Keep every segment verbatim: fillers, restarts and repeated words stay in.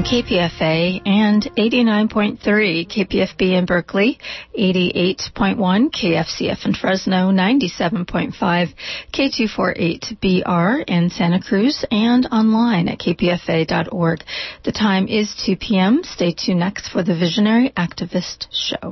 K P F A and eighty-nine point three K P F B in Berkeley, eighty-eight point one K F C F in Fresno, ninety-seven point five K two forty-eight B R in Santa Cruz, and online at k p f a dot org. The time is two p.m. Stay tuned next for the Visionary Activist Show.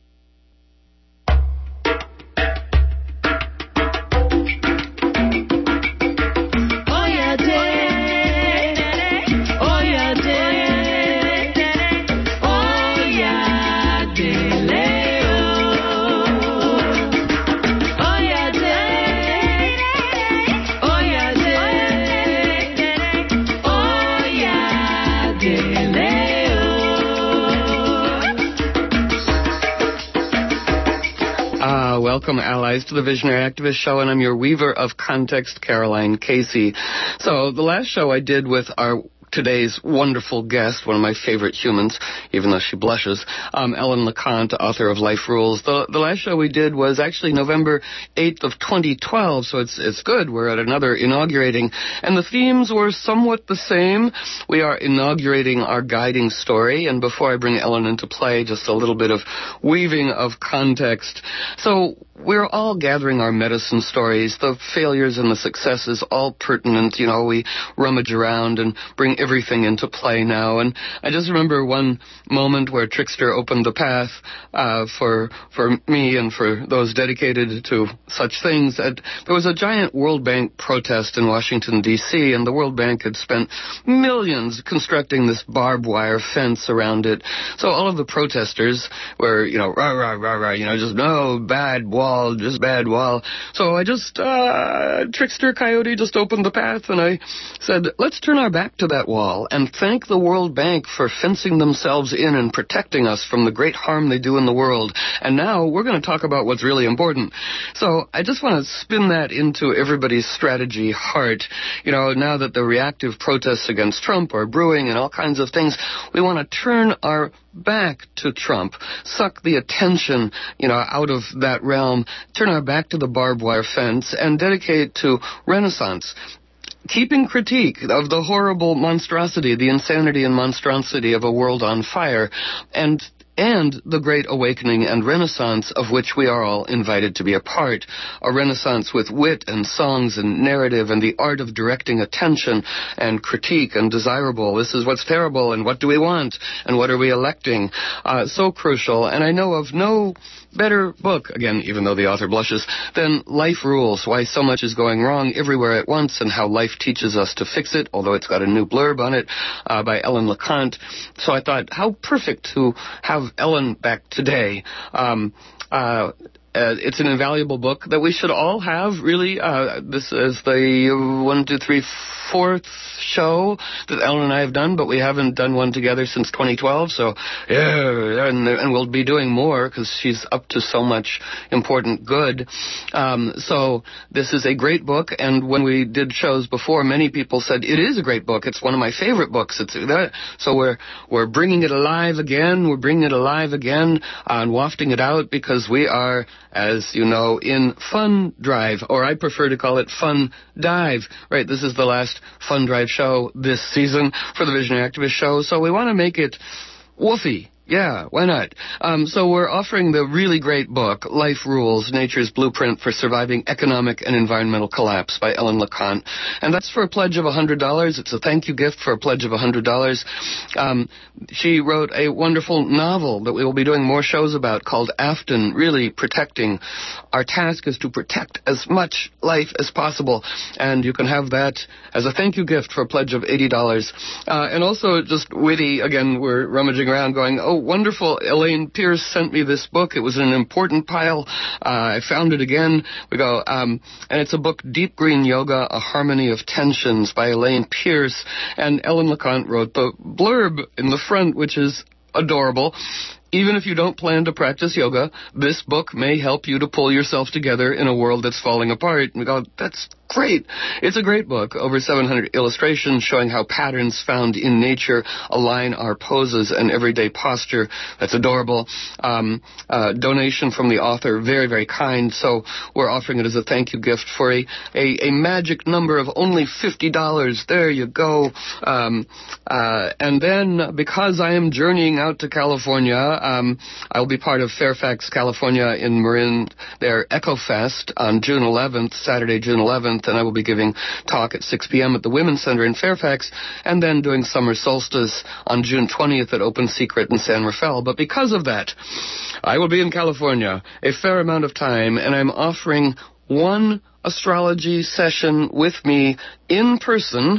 Welcome, allies, to the Visionary Activist Show, and I'm your weaver of context, Caroline Casey. So the last show I did with our today's wonderful guest, one of my favorite humans, even though she blushes, um, Ellen LeConte, author of Life Rules. The, the last show we did was actually November eighth of twenty twelve, so it's it's good. We're at another inaugurating, and the themes were somewhat the same. We are inaugurating our guiding story, and before I bring Ellen into play, just a little bit of weaving of context. So we're all gathering our medicine stories, the failures and the successes, all pertinent. You know, we rummage around and bring everything into play now. And I just remember one moment where Trickster opened the path uh, for for me and for those dedicated to such things. That there was a giant World Bank protest in Washington, D C, and the World Bank had spent millions constructing this barbed wire fence around it. So all of the protesters were, you know, rah, rah, rah, rah, you know, just no, bad wall, just bad wall. So I just, uh, Trickster Coyote just opened the path, and I said, let's turn our back to that wall and thank the World Bank for fencing themselves in and protecting us from the great harm they do in the world. And now we're going to talk about what's really important. So I just want to spin that into everybody's strategy heart. You know, now that the reactive protests against Trump are brewing and all kinds of things, we want to turn our back to Trump, suck the attention, you know, out of that realm, turn our back to the barbed wire fence, and dedicate to Renaissance. Keeping critique of the horrible monstrosity, the insanity and monstrosity of a world on fire, and and the Great Awakening and Renaissance of which we are all invited to be a part. A Renaissance with wit and songs and narrative and the art of directing attention and critique and desirable. This is what's terrible and what do we want and what are we electing. Uh, so crucial. And I know of no better book, again, even though the author blushes, than Life Rules, Why So Much Is Going Wrong Everywhere at Once and How Life Teaches Us to Fix It, although it's got a new blurb on it uh, by Ellen LeConte. So I thought, how perfect to have Ellen back today. Um, uh, Uh, it's an invaluable book that we should all have, really. Uh, this is the one, two, three, fourth show that Ellen and I have done, but we haven't done one together since twenty twelve, so, yeah, and, and we'll be doing more because she's up to so much important good. Um, so this is a great book, and when we did shows before, many people said, it is a great book. It's one of my favorite books. It's that. So we're, we're bringing it alive again. We're bringing it alive again uh, and wafting it out because we are, as you know, in Fun Drive, or I prefer to call it Fun Dive. Right, this is the last Fun Drive show this season for the Visionary Activist Show, so we want to make it woofy. Yeah, why not? Um, so we're offering the really great book, Life Rules, Nature's Blueprint for Surviving Economic and Environmental Collapse by Ellen LeConte. And that's for a pledge of one hundred dollars. It's a thank you gift for a pledge of one hundred dollars. Um, she wrote a wonderful novel that we will be doing more shows about called Afton, really protecting. Our task is to protect as much life as possible. And you can have that as a thank you gift for a pledge of eighty dollars. Uh, and also just witty, again, we're rummaging around going, oh, wonderful. Elaine Pierce sent me this book. It was in an important pile. Uh, I found it again. We go, um, and it's a book, Deep Green Yoga, A Harmony of Tensions by Elaine Pierce. And Ellen LeConte wrote the blurb in the front, which is adorable. even if you don't plan to practice yoga, this book may help you to pull yourself together in a world that's falling apart. And we go, that's great. It's a great book. Over seven hundred illustrations showing how patterns found in nature align our poses and everyday posture. That's adorable. Um, uh, donation from the author, very, very kind. So we're offering it as a thank you gift for a, a, a magic number of only fifty dollars. There you go. Um, uh, and then because I am journeying out to California, um, I'll be part of Fairfax, California in Marin, their EchoFest on June eleventh, Saturday, June eleventh. And I will be giving talk at six p.m. at the Women's Center in Fairfax, and then doing Summer Solstice on June twentieth at Open Secret in San Rafael. But because of that, I will be in California a fair amount of time, and I'm offering one astrology session with me in person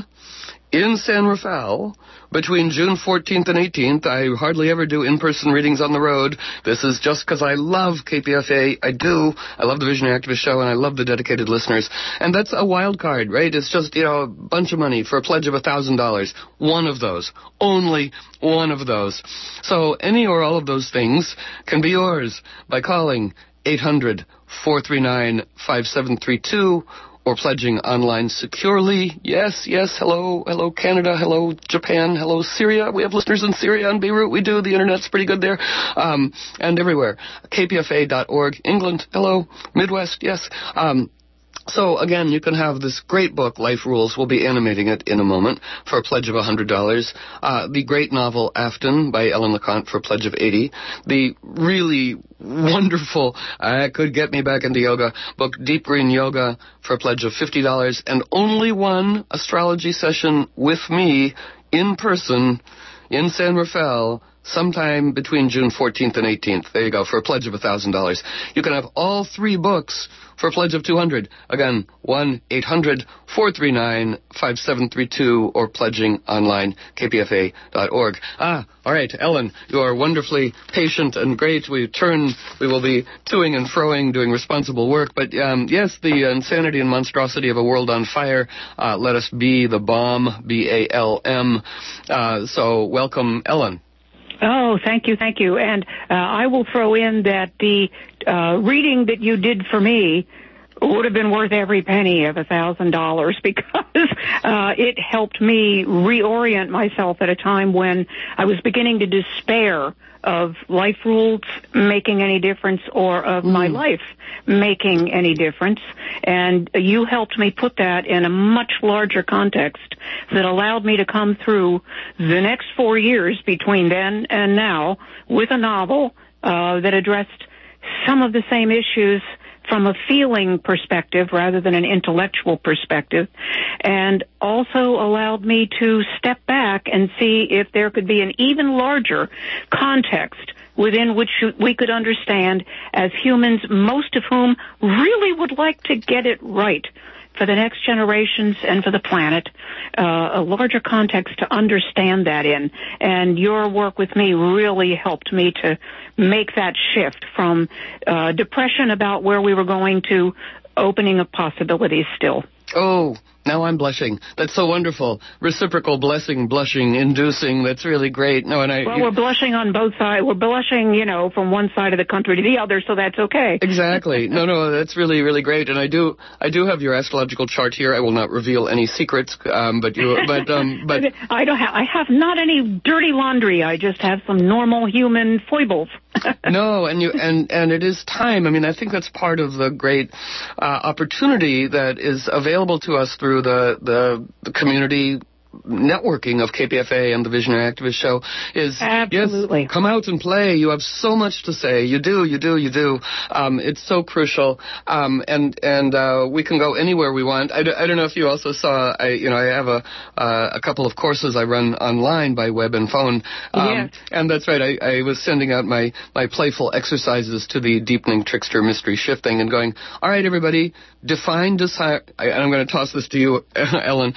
in San Rafael between June fourteenth and eighteenth. I hardly ever do in-person readings on the road. This is just because I love K P F A. I do. I love the Visionary Activist Show, and I love the dedicated listeners. And that's a wild card, right? It's just, you know, a bunch of money for a pledge of one thousand dollars. One of those. Only one of those. So any or all of those things can be yours by calling eight hundred, four three nine, five seven three two or pledging online securely. Yes, yes, hello, hello Canada, hello Japan, hello Syria. We have listeners in Syria and Beirut. We do. The internet's pretty good there. Um, and everywhere. K P F A dot org. England, hello. Midwest, yes. Um, So, again, you can have this great book, Life Rules. We'll be animating it in a moment for a pledge of one hundred dollars. Uh, the great novel, Afton, by Ellen LeConte for a pledge of eighty dollars. The really wonderful, I could get me back into yoga, book, Deep Green Yoga, for a pledge of fifty dollars. And only one astrology session with me in person in San Rafael sometime between June fourteenth and eighteenth. There you go, for a pledge of one thousand dollars. You can have all three books for a pledge of two hundred dollars. Again, one eight hundred, four three nine, five seven three two or pledging online, K P F A dot org. Ah, all right, Ellen, you are wonderfully patient and great. We turn, we will be toing and froing, doing responsible work. But um, yes, the insanity and monstrosity of a world on fire. Uh, let us be the bomb, B A L M. Uh, so welcome, Ellen. Oh, thank you, thank you. And uh, I will throw in that the uh, reading that you did for me would have been worth every penny of a thousand dollars because uh, it helped me reorient myself at a time when I was beginning to despair of Life Rules making any difference or of mm. my life making any difference. And you helped me put that in a much larger context that allowed me to come through the next four years between then and now with a novel uh, that addressed some of the same issues from a feeling perspective rather than an intellectual perspective, and also allowed me to step back and see if there could be an even larger context within which we could understand as humans, most of whom really would like to get it right for the next generations and for the planet, uh, a larger context to understand that in. And your work with me really helped me to make that shift from uh, depression about where we were going to opening of possibilities still. Oh, now I'm blushing. That's so wonderful. Reciprocal blessing, blushing, inducing. That's really great. No, and I. Well, you, we're blushing on both sides. We're blushing, you know, from one side of the country to the other, so that's okay. Exactly. No, no, that's really, really great. And I do, I do have your astrological chart here. I will not reveal any secrets, um, but you, but, um, but. I don't have. I have not any dirty laundry. I just have some normal human foibles. No, and you, and and it is time. I mean, I think that's part of the great uh, opportunity that is available to us through the the, the community networking of K P F A and the Visionary Activist Show is, absolutely. Yes, come out and play. You have so much to say. You do, you do, you do. Um, it's so crucial. Um, and and uh, we can go anywhere we want. I, d- I don't know if you also saw, I you know, I have a uh, a couple of courses I run online by web and phone. Um, yes. And that's right. I, I was sending out my, my playful exercises to the Deepening Trickster Mystery Shifting and going, all right, everybody, define desire. And I'm going to toss this to you, Ellen.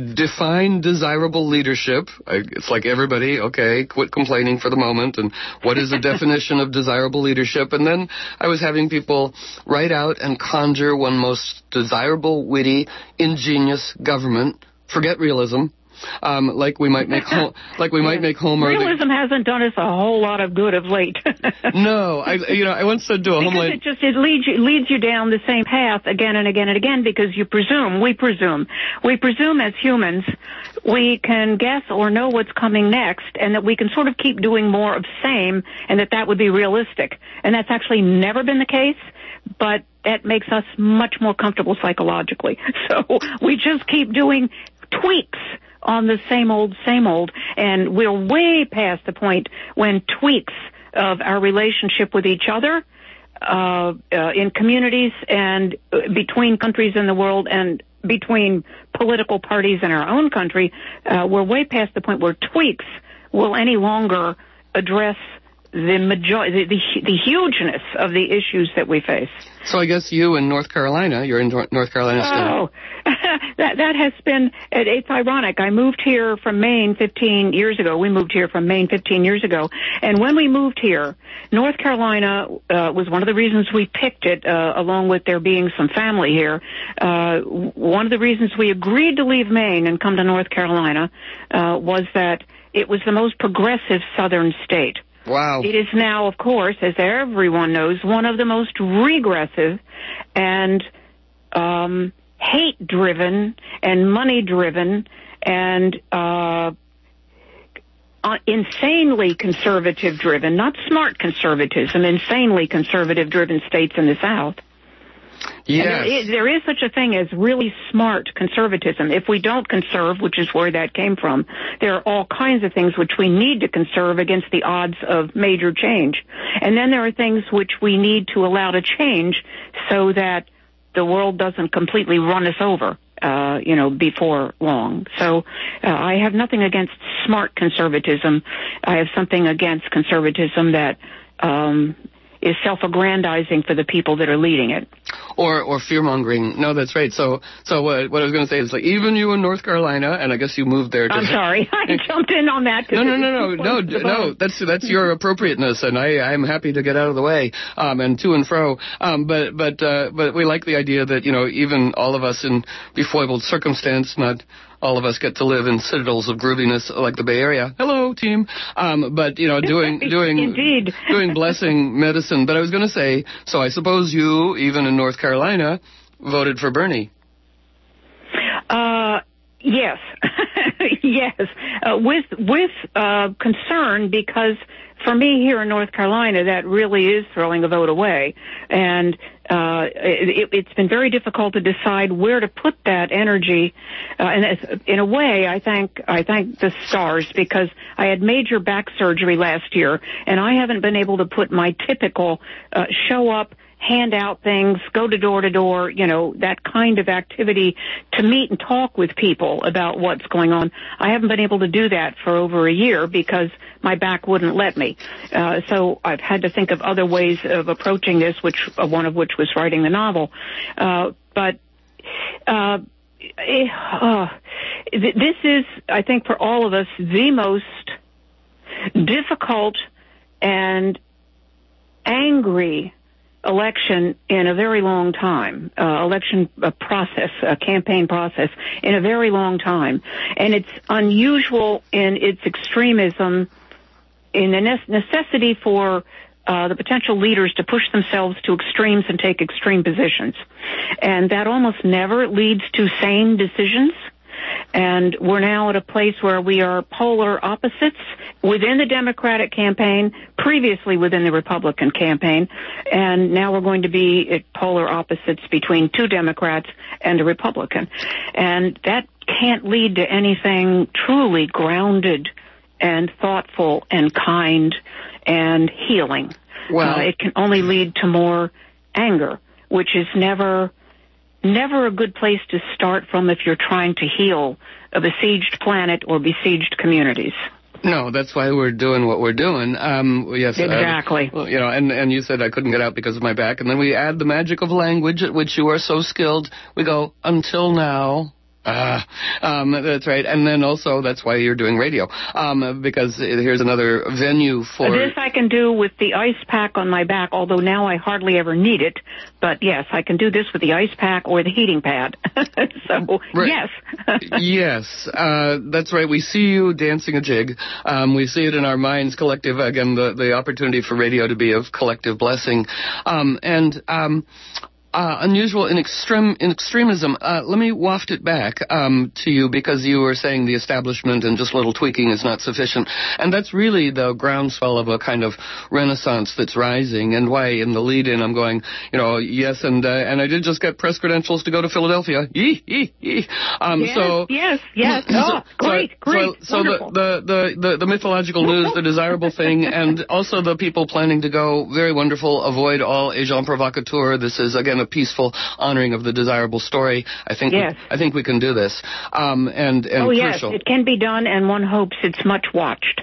Define desirable leadership. I, it's like everybody, okay, quit complaining for the moment. And what is the definition of desirable leadership? And then I was having people write out and conjure one most desirable, witty, ingenious government. Forget realism. Um, like we might make Hol- like we might make Homer. Realism the- hasn't done us a whole lot of good of late. No, I you know I once said to a because homeless. it just it leads you leads you down the same path again and again and again because you presume we presume we presume as humans we can guess or know what's coming next, and that we can sort of keep doing more of same, and that that would be realistic, and that's actually never been the case. But that makes us much more comfortable psychologically. So we just keep doing tweaks on the same old, same old, and we're way past the point when tweaks of our relationship with each other, uh, uh, in communities and between countries in the world and between political parties in our own country, uh, we're way past the point where tweaks will any longer address the majority, the, the, the hugeness of the issues that we face. So I guess you in North Carolina, you're in North Carolina still. Oh, that that has been, it's ironic. I moved here from Maine fifteen years ago. We moved here from Maine fifteen years ago. And when we moved here, North Carolina uh, was one of the reasons we picked it, uh, along with there being some family here. Uh, one of the reasons we agreed to leave Maine and come to North Carolina uh, was that it was the most progressive southern state. Wow. It is now, of course, as everyone knows, one of the most regressive and um, hate-driven and money-driven and uh, uh, insanely conservative-driven, not smart conservatism, insanely conservative-driven states in the South. Yes. There is, there is such a thing as really smart conservatism. If we don't conserve, which is where that came from, there are all kinds of things which we need to conserve against the odds of major change. And then there are things which we need to allow to change so that the world doesn't completely run us over, uh, you know, before long. So uh, I have nothing against smart conservatism. I have something against conservatism that um is self-aggrandizing for the people that are leading it. Or or fear-mongering. No, that's right. So so what, what I was going to say is, like, even you in North Carolina, and I guess you moved there. To I'm sorry. I jumped in on that. No, no, no, no, no, no. That's that's your appropriateness, and I I'm happy to get out of the way, um, and to and fro. Um, but but uh, but we like the idea that, you know, even all of us in befoibled circumstance, not all of us get to live in citadels of grooviness like the Bay Area. Hello, team. Um, but, you know, doing doing Indeed. doing blessing medicine. But I was going to say, so I suppose you, even in North Carolina, voted for Bernie. Uh, yes, yes, uh, with with uh, concern, because for me here in North Carolina, that really is throwing a vote away, and uh, it, it's been very difficult to decide where to put that energy. Uh, and in a way, I thank I thank the stars, because I had major back surgery last year, and I haven't been able to put my typical uh, show up, hand out things, go to door to door, you know, that kind of activity to meet and talk with people about what's going on. I haven't been able to do that for over a year because my back wouldn't let me. Uh, so I've had to think of other ways of approaching this, which uh, one of which was writing the novel. Uh, but uh, uh, th- this is, I think, for all of us, the most difficult and angry election in a very long time, uh, election uh, process, uh, campaign process in a very long time. And it's unusual in its extremism, in the ne- necessity for uh, the potential leaders to push themselves to extremes and take extreme positions. And that almost never leads to sane decisions. And we're now at a place where we are polar opposites within the Democratic campaign, previously within the Republican campaign, and now we're going to be at polar opposites between two Democrats and a Republican. And that can't lead to anything truly grounded and thoughtful and kind and healing. Well, uh, it can only lead to more anger, which is never... never a good place to start from if you're trying to heal a besieged planet or besieged communities. No, that's why we're doing what we're doing. Um, yes, exactly. Uh, well, you know, and, and you said I couldn't get out because of my back, and then we add the magic of language at which you are so skilled. We go, until now. Ah, um, that's right. And then also, that's why you're doing radio, um, because here's another venue for... This I can do with the ice pack on my back, although now I hardly ever need it. But yes, I can do this with the ice pack or the heating pad. So, right. yes. Yes, uh, that's right. We see you dancing a jig. Um, we see it in our minds, collective, again, the, the opportunity for radio to be of collective blessing. Um, and... Um, Uh, unusual in extreme in extremism. Uh, let me waft it back um, to you, because you were saying the establishment and just a little tweaking is not sufficient, and that's really the groundswell of a kind of renaissance that's rising. And why in the lead-in I'm going, you know, yes, and uh, and I did just get press credentials to go to Philadelphia. Yee, yee, yee. Um, yes, so yes, yes. Oh, great, so, great, so, so the, the, the, the the mythological news, the desirable thing, and also the people planning to go, very wonderful. Avoid all agents provocateurs. This is again a peaceful honoring of the desirable story. I think yes. we, I think we can do this. Um, and and oh crucial. yes, it can be done, and one hopes it's much watched.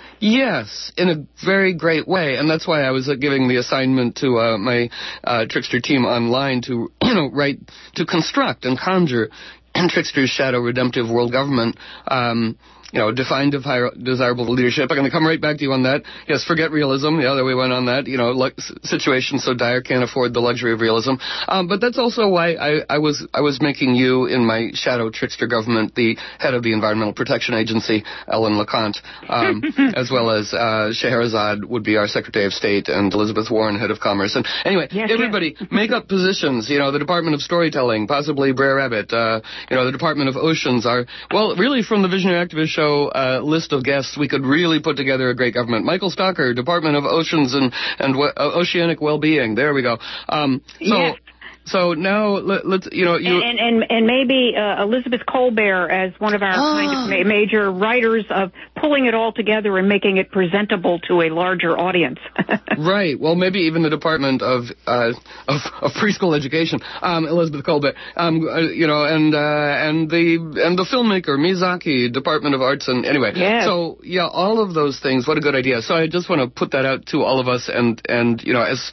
Yes, in a very great way, and that's why I was uh, giving the assignment to uh, my uh, Trickster team online to, you know, write, to construct and conjure in Trickster's shadow redemptive world government. Um, You know, defined desirable leadership. I'm going to come right back to you on that. Yes, forget realism. Yeah, there we went on that. You know, like, situation so dire can't afford the luxury of realism. Um, but that's also why I, I was I was making you in my shadow trickster government the head of the Environmental Protection Agency, Ellen LeConte, um, as well as uh, Scheherazade would be our Secretary of State, and Elizabeth Warren, head of Commerce. And anyway, yes, everybody yes. make up positions. You know, the Department of Storytelling, possibly Brer Rabbit. Uh, you know, the Department of Oceans are well, really from the Visionary Activist Show. Uh, list of guests, we could really put together a great government. Michael Stalker, Department of Oceans and and uh, Oceanic Well-Being. There we go. Um, so. Yes. So now let, let's, you know, you and and and maybe uh, Elizabeth Colbert as one of our ah. kind of ma- major writers of pulling it all together and making it presentable to a larger audience. Right. Well, maybe even the Department of uh, of, of Preschool Education, um, Elizabeth Colbert, um, uh, you know, and uh, and the and the filmmaker Miyazaki, Department of Arts, and anyway. Yes. So yeah, all of those things. What a good idea. So I just want to put that out to all of us, and and you know, as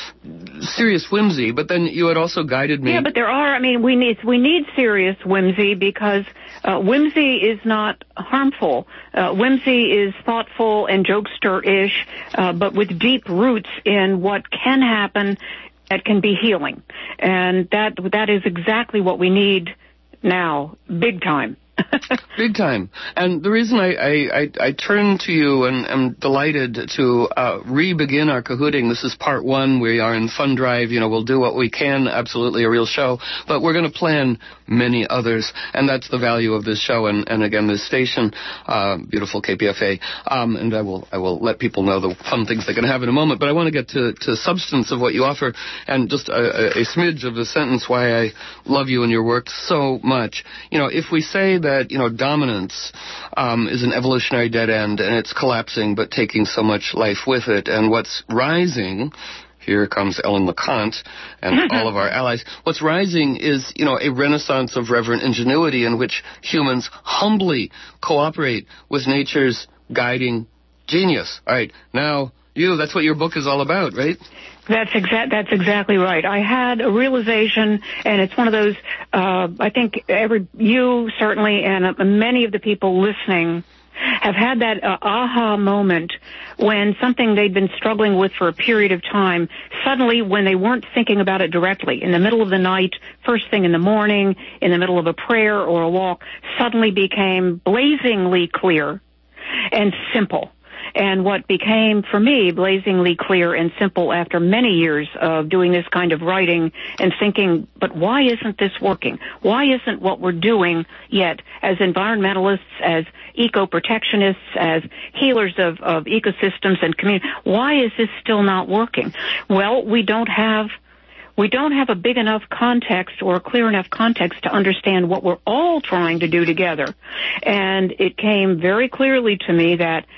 serious whimsy, but then you had also guided me. Yeah, but there are, I mean, we need, we need serious whimsy, because uh, whimsy is not harmful. Uh, whimsy is thoughtful and jokester-ish, uh, but with deep roots in what can happen that can be healing. And that that is exactly what we need now, big time. Big time. And the reason I, I, I, I turn to you and am delighted to uh, re-begin our cahooting, this is part one. We are in Fund Drive. You know, we'll do what we can, absolutely a real show, but we're going to plan many others, and that's the value of this show and, and again, this station, uh, beautiful K P F A. Um, and I will I will let people know the fun things they can have in a moment, but I want to get to, to substance of what you offer, and just a, a, a smidge of the sentence why I love you and your work so much. You know, if we say that, you know, dominance um, is an evolutionary dead end, and it's collapsing but taking so much life with it, and what's rising, here comes Ellen LeConte and all of our allies, what's rising is, you know, a renaissance of reverent ingenuity in which humans humbly cooperate with nature's guiding genius. All right, now, you, that's what your book is all about, right? That's exact. That's exactly right. I had a realization, and it's one of those. Uh, I think every you certainly, and uh, many of the people listening have had that uh, aha moment when something they'd been struggling with for a period of time, suddenly, when they weren't thinking about it directly, in the middle of the night, first thing in the morning, in the middle of a prayer or a walk, suddenly became blazingly clear and simple. And what became, for me, blazingly clear and simple after many years of doing this kind of writing and thinking, but why isn't this working? Why isn't what we're doing yet as environmentalists, as eco-protectionists, as healers of, of ecosystems and community, why is this still not working? Well, we don't have We don't have a big enough context or a clear enough context to understand what we're all trying to do together. And it came very clearly to me that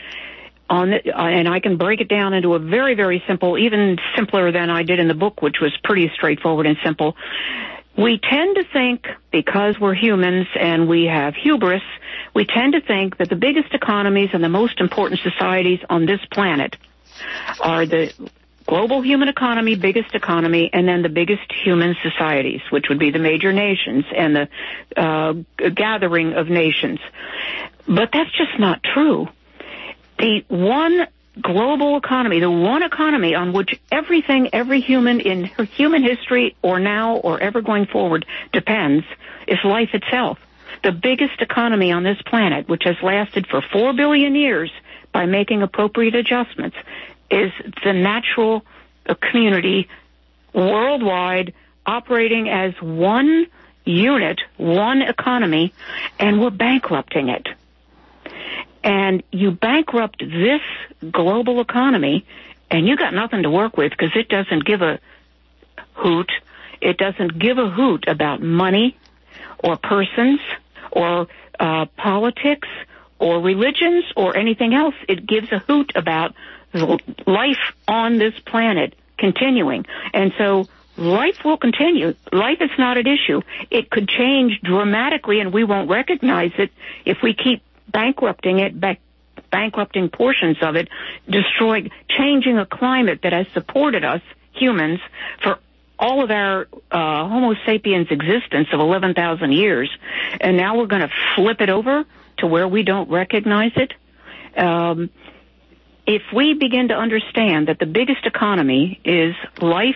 on the, and I can break it down into a very, very simple, even simpler than I did in the book, which was pretty straightforward and simple. We tend to think, because we're humans and we have hubris, we tend to think that the biggest economies and the most important societies on this planet are the global human economy, biggest economy, and then the biggest human societies, which would be the major nations and the uh, gathering of nations. But that's just not true. The one global economy, the one economy on which everything, every human in human history or now or ever going forward depends, is life itself. The biggest economy on this planet, which has lasted for four billion years by making appropriate adjustments, is the natural community worldwide operating as one unit, one economy, and we're bankrupting it. And you bankrupt this global economy, and you got nothing to work with because it doesn't give a hoot. It doesn't give a hoot about money or persons or uh, politics or religions or anything else. It gives a hoot about life on this planet continuing. And so life will continue. Life is not an issue. It could change dramatically, and we won't recognize it if we keep bankrupting it, back, bankrupting portions of it, destroying, changing a climate that has supported us, humans, for all of our uh, Homo sapiens existence of eleven thousand years, and now we're going to flip it over to where we don't recognize it. Um, if we begin to understand that the biggest economy is life,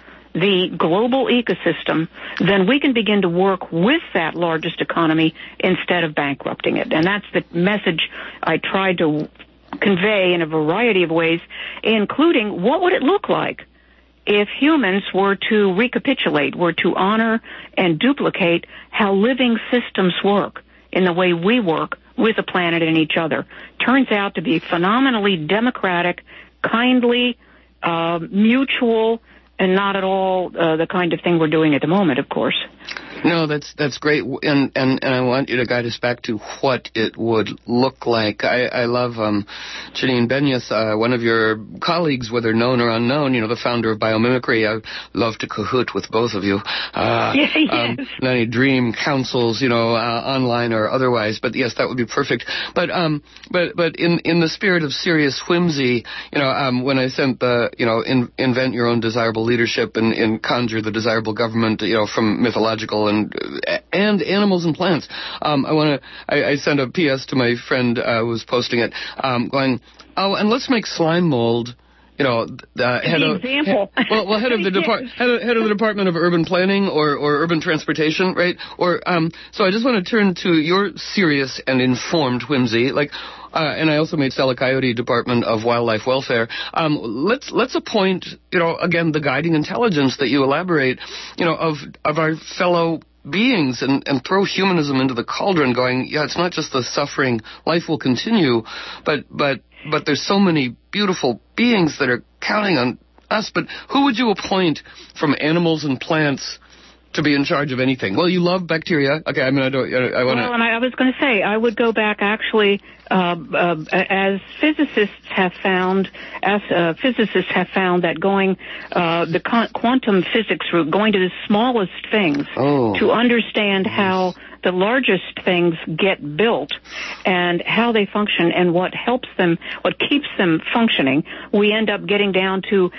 the global ecosystem, then we can begin to work with that largest economy instead of bankrupting it. And that's the message I tried to convey in a variety of ways, including what would it look like if humans were to recapitulate, were to honor and duplicate how living systems work in the way we work with the planet and each other. Turns out to be phenomenally democratic, kindly, uh, mutual, and not at all uh, the kind of thing we're doing at the moment, of course. No, that's that's great, and, and, and I want you to guide us back to what it would look like. I, I love um, Janine Benyus, uh, one of your colleagues, whether known or unknown, you know, the founder of Biomimicry. I love to cahoot with both of you. Uh, yeah, yes. Um, any dream councils, you know, uh, online or otherwise. But yes, that would be perfect. But um, but but in in the spirit of serious whimsy, you know, um, when I sent the, you know, in, invent your own desirable leadership and, and conjure the desirable government, you know, from mythological and and animals and plants. Um, I want to. I, I sent a P S to my friend uh, who was posting it, um, going, oh, and let's make slime mold. You know, uh, head the of example. Head, well, well, head of the depart head of, head of the Department of Urban Planning or, or Urban Transportation, right? Or um. So I just want to turn to your serious and informed whimsy, like. Uh, and I also made Stella Coyote Department of Wildlife Welfare. Um, let's let's appoint, you know, again, the guiding intelligence that you elaborate, you know, of of our fellow beings, and, and throw humanism into the cauldron, going, yeah, it's not just the suffering, life will continue, but but but there's so many beautiful beings that are counting on us. But who would you appoint from animals and plants to be in charge of anything? Well, you love bacteria. Okay, I mean, I don't. I want to. Well, and I, I was going to say, I would go back actually, uh, uh, as physicists have found, as uh, physicists have found that going uh, the con- quantum physics route, going to the smallest things oh. to understand how the largest things get built and how they function and what helps them, what keeps them functioning. We end up getting down to.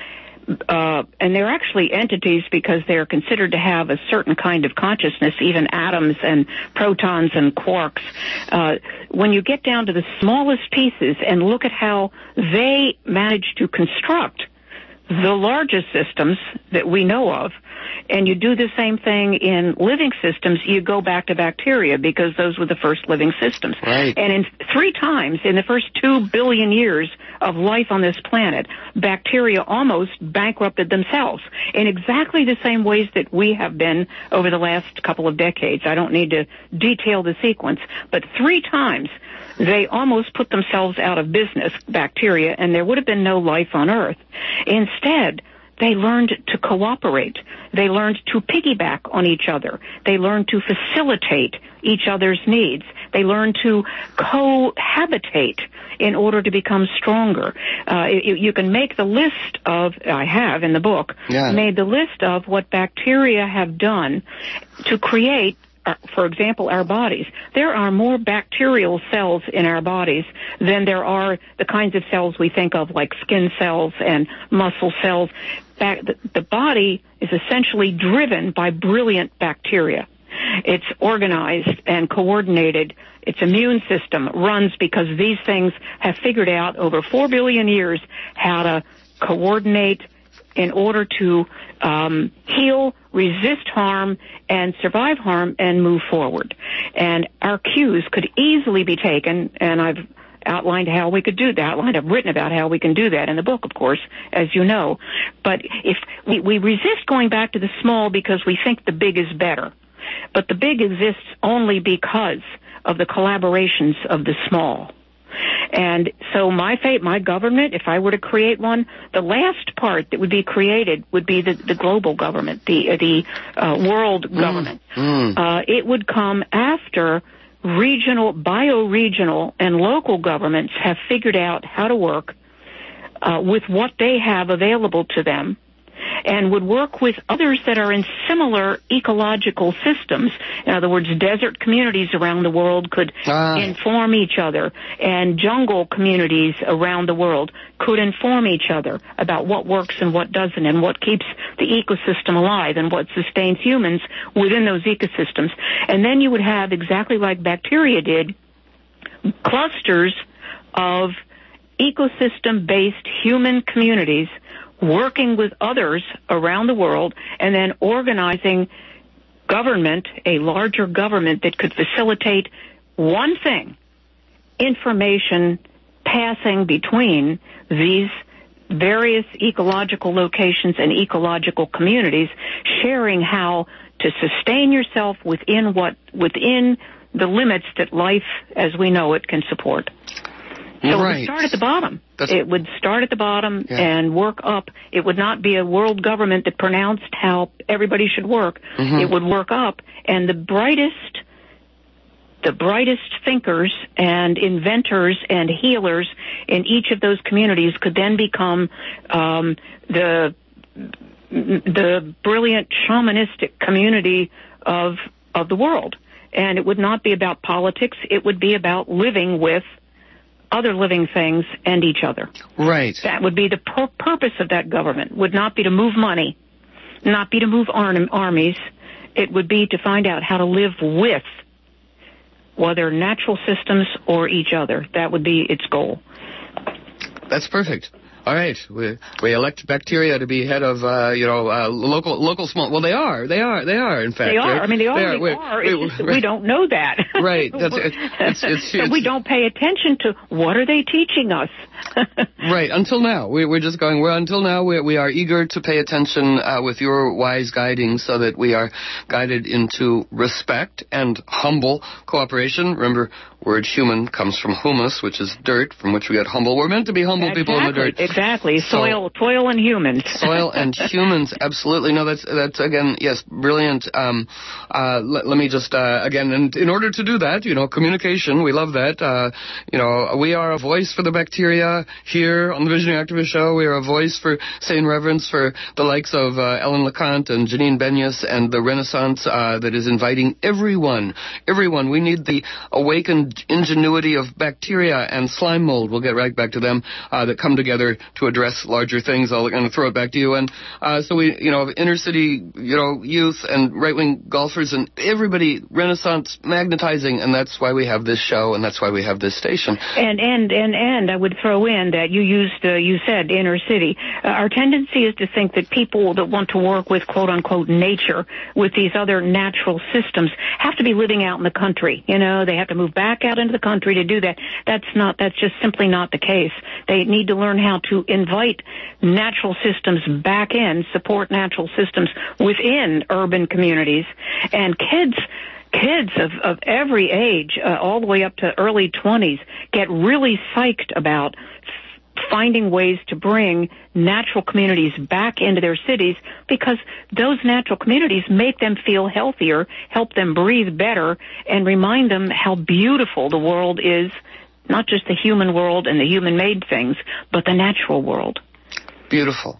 Uh, and they're actually entities because they're considered to have a certain kind of consciousness, even atoms and protons and quarks. Uh, when you get down to the smallest pieces and look at how they manage to construct the largest systems that we know of, and you do the same thing in living systems, you go back to bacteria because those were the first living systems. Right. And in three times in the first two billion years of life on this planet, bacteria almost bankrupted themselves in exactly the same ways that we have been over the last couple of decades. I don't need to detail the sequence, but three times they almost put themselves out of business, bacteria, and there would have been no life on Earth. Instead, they learned to cooperate. They learned to piggyback on each other. They learned to facilitate each other's needs. They learned to cohabitate in order to become stronger. Uh, you, you can make the list of, I have in the book, yeah. made the list of what bacteria have done to create uh, for example, our bodies. There are more bacterial cells in our bodies than there are the kinds of cells we think of, like skin cells and muscle cells. Back, the, the body is essentially driven by brilliant bacteria. It's organized and coordinated. Its immune system runs because these things have figured out over four billion years how to coordinate in order to um, heal, resist harm, and survive harm and move forward. And our cues could easily be taken, and I've outlined how we could do that. Outlined, I've written about how we can do that in the book, of course, as you know. But if we, we resist going back to the small because we think the big is better. But the big exists only because of the collaborations of the small. And so my fate, my government, if I were to create one, the last part that would be created would be the, the global government, the the uh, world mm, government. Mm. Uh, it would come after regional, bioregional, and local governments have figured out how to work uh, with what they have available to them, and would work with others that are in similar ecological systems. In other words, desert communities around the world could ah. inform each other, and jungle communities around the world could inform each other about what works and what doesn't, and what keeps the ecosystem alive and what sustains humans within those ecosystems. And then you would have, exactly like bacteria did, clusters of ecosystem-based human communities working with others around the world, and then organizing government, a larger government that could facilitate one thing: information passing between these various ecological locations and ecological communities, sharing how to sustain yourself within what within the limits that life as we know it can support. So right. It would start at the bottom. That's, it would start at the bottom yeah. and work up. It would not be a world government that pronounced how everybody should work. Mm-hmm. It would work up, and the brightest, the brightest thinkers and inventors and healers in each of those communities could then become um, the the brilliant shamanistic community of of the world. And it would not be about politics. It would be about living with other living things and each other. Right. That would be the pur- purpose of that government. Would not be to move money, not be to move arm- armies. It would be to find out how to live with, whether natural systems or each other. That would be its goal. That's perfect. All right, we we elect bacteria to be head of, uh, you know, uh, local local small. Well, they are, they are, they are. In fact, they are. Right? I mean, they already they are. are. It's just that we don't know that. Right. That's it. It's, it's, so it's, we don't pay attention to what are they teaching us. Right. Until now, we, we're just going. Well, until now, we we are eager to pay attention uh, with your wise guiding, so that we are guided into respect and humble cooperation. Remember, word human comes from humus, which is dirt, from which we get humble. We're meant to be humble exactly, people in the dirt. Exactly. Soil, so, soil and humans. Soil and humans. Absolutely. No, that's that's again, yes, brilliant. Um, uh, let, let me just uh, again, and in order to do that, you know, communication. We love that. Uh, you know, we are a voice for the bacteria here on the Visionary Activist Show. We are a voice for sane reverence for the likes of uh, Ellen LeConte and Janine Benyus and the Renaissance uh, that is inviting everyone, everyone. We need the awakened ingenuity of bacteria and slime mold. We'll get right back to them uh, that come together to address larger things. I'll kind of throw it back to you. And uh, so we, you know, inner city, you know, youth and right-wing golfers and everybody Renaissance magnetizing, and that's why we have this show, and that's why we have this station. And and and and I would throw in that you used, uh, you said inner city. Uh, our tendency is to think that people that want to work with quote unquote nature, with these other natural systems, have to be living out in the country. You know, they have to move back out into the country to do that. That's not, that's just simply not the case. They need to learn how to invite natural systems back in, support natural systems within urban communities. And kids, Kids of, of every age, uh, all the way up to early twenties, get really psyched about finding ways to bring natural communities back into their cities, because those natural communities make them feel healthier, help them breathe better, and remind them how beautiful the world is, not just the human world and the human-made things, but the natural world. Beautiful.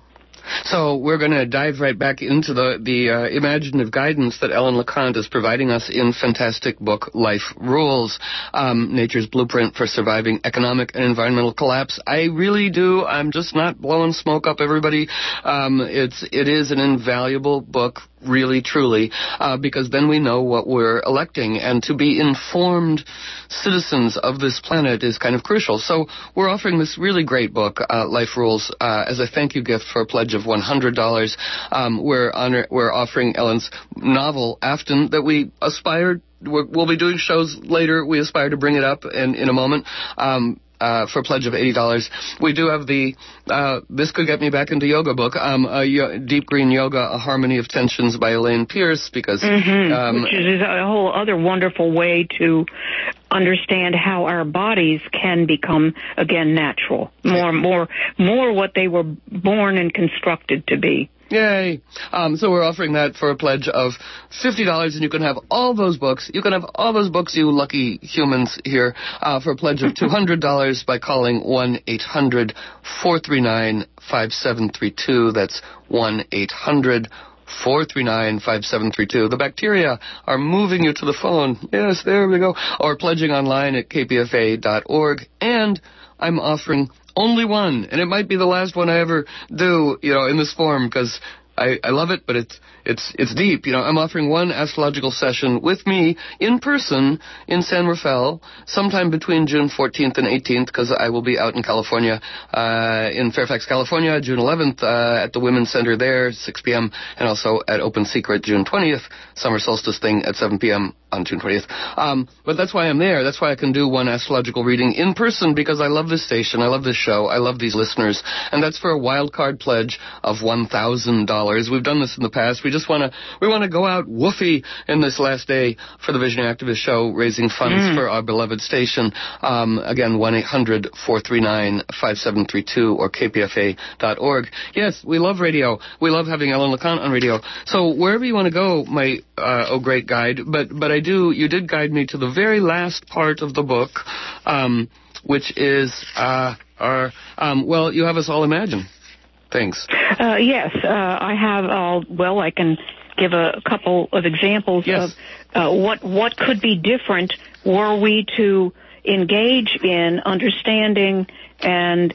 So we're going to dive right back into the, the uh, imaginative guidance that Ellen LeConte is providing us in fantastic book Life Rules, um, Nature's Blueprint for Surviving Economic and Environmental Collapse. I really do. I'm just not blowing smoke up everybody. Um, it's, it is an invaluable book, really, truly, uh, because then we know what we're electing, and to be informed citizens of this planet is kind of crucial. So we're offering this really great book, uh, Life Rules, uh, as a thank you gift for a pledge of one hundred dollars. Um, we're honor- we're offering Ellen's novel, Afton, that we aspired, we're, we'll be doing shows later, we aspire to bring it up in, in a moment, um, Uh, for a pledge of eighty dollars. We do have the uh, This Could Get Me Back into Yoga book, um, a yo- Deep Green Yoga, A Harmony of Tensions by Elaine Pierce, because... Mm-hmm. Um, Which is a whole other wonderful way to understand how our bodies can become, again, natural. More, more, more what they were born and constructed to be. Yay. Um, so we're offering that for a pledge of fifty dollars, and you can have all those books. You can have all those books, you lucky humans here, uh, for a pledge of two hundred dollars by calling one eight hundred four three nine five seven three two. That's one eight hundred four three nine five seven three two. The bacteria are moving you to the phone. Yes, there we go. Or pledging online at k p f a dot org. And I'm offering only one, and it might be the last one I ever do, you know, in this form, because I, I love it, but it's it's it's deep. You know, I'm offering one astrological session with me in person in San Rafael sometime between June fourteenth and eighteenth, because I will be out in California, uh, in Fairfax, California, June eleventh, uh, at the Women's Center there, six p.m., and also at Open Secret June twentieth, summer solstice thing at seven p.m. on June twentieth. Um, but that's why I'm there. That's why I can do one astrological reading in person, because I love this station, I love this show, I love these listeners, and that's for a wild card pledge of one thousand dollars. We've done this in the past. We just want to we want to go out woofy in this last day for the Visionary Activist Show, raising funds mm. for our beloved station. Um, again, one eight hundred four three nine five seven three two or k p f a dot org. Yes, we love radio. We love having Ellen LeConte on radio. So wherever you want to go, my uh, oh great guide, but but I do you did guide me to the very last part of the book, um, which is uh, our um, well, you have us all imagine. Thanks. Uh, yes, uh, I have, uh, well, I can give a couple of examples yes. of uh, what what could be different were we to engage in understanding and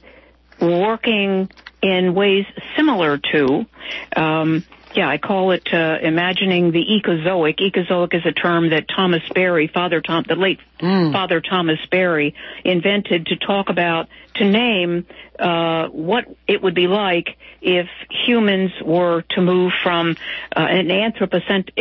working in ways similar to, um, yeah, I call it uh, imagining the ecozoic. Ecozoic is a term that Thomas Berry, Father Tom, the late mm. Father Thomas Berry, invented to talk about, to name uh, what it would be like if humans were to move from uh, an anthropocent-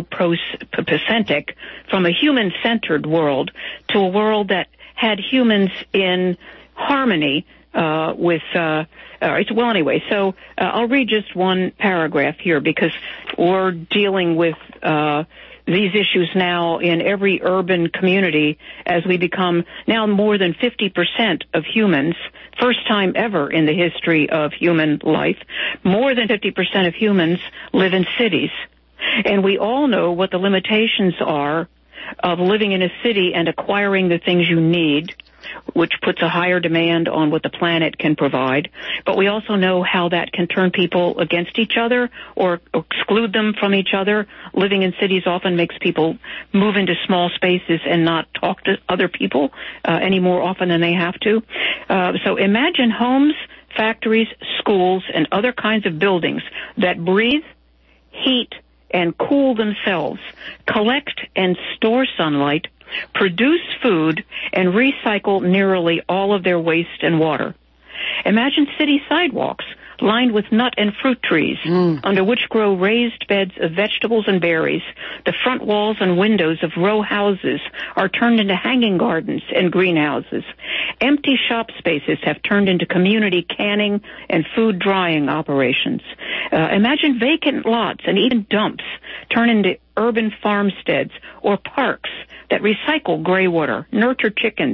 anthropocentric, from a human-centered world to a world that had humans in harmony uh, with... Uh, All right. Well, anyway, so uh, I'll read just one paragraph here, because we're dealing with uh, these issues now in every urban community as we become now more than fifty percent of humans, first time ever in the history of human life, more than fifty percent of humans live in cities. And we all know what the limitations are of living in a city and acquiring the things you need, which puts a higher demand on what the planet can provide. But we also know how that can turn people against each other or exclude them from each other. Living in cities often makes people move into small spaces and not talk to other people uh, any more often than they have to. Uh, so imagine homes, factories, schools, and other kinds of buildings that breathe, heat, and cool themselves, collect and store sunlight, produce food, and recycle nearly all of their waste and water. Imagine city sidewalks lined with nut and fruit trees, mm. under which grow raised beds of vegetables and berries. The front walls and windows of row houses are turned into hanging gardens and greenhouses. Empty shop spaces have turned into community canning and food drying operations. Uh, imagine vacant lots and even dumps turn into urban farmsteads or parks that recycle gray water, nurture chickens,